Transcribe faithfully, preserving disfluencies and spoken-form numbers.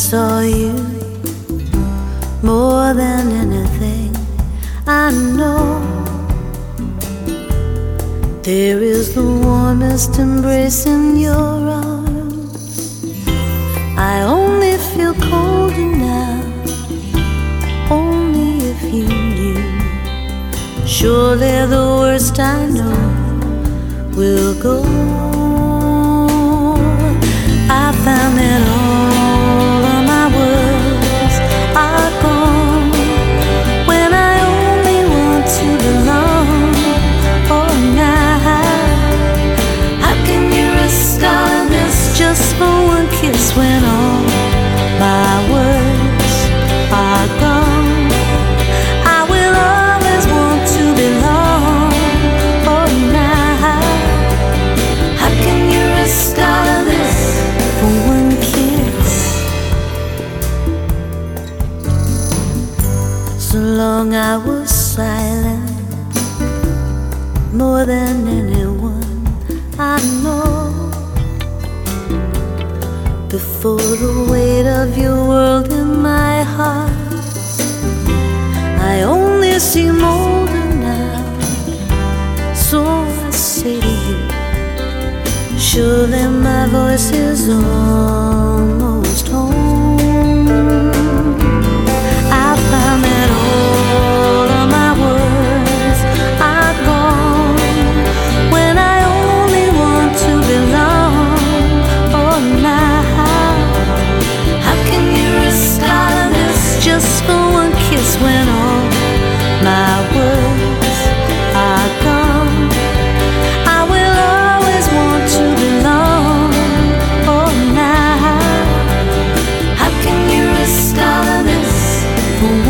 saw you more than anything I know. There is the warmest embrace in your arms. I only feel colder now, only if you knew. Surely the worst I know will go. I found that all of my words are gone when I only want to belong. Oh, now how can you risk all of this just for one kiss when all my words are gone? I will always want to belong. Oh, now how can you risk all of this for one kiss? So long I was silent, more than anyone I know. Before the weight of your world in my heart, I only see molder now. So I say to you, surely my voice is almost home. I found that all of my words are gone when I only want to belong. Oh, now how can you risk all of this just for one kiss when all my words are gone? I will always want to belong. Oh, now how can you risk all of this for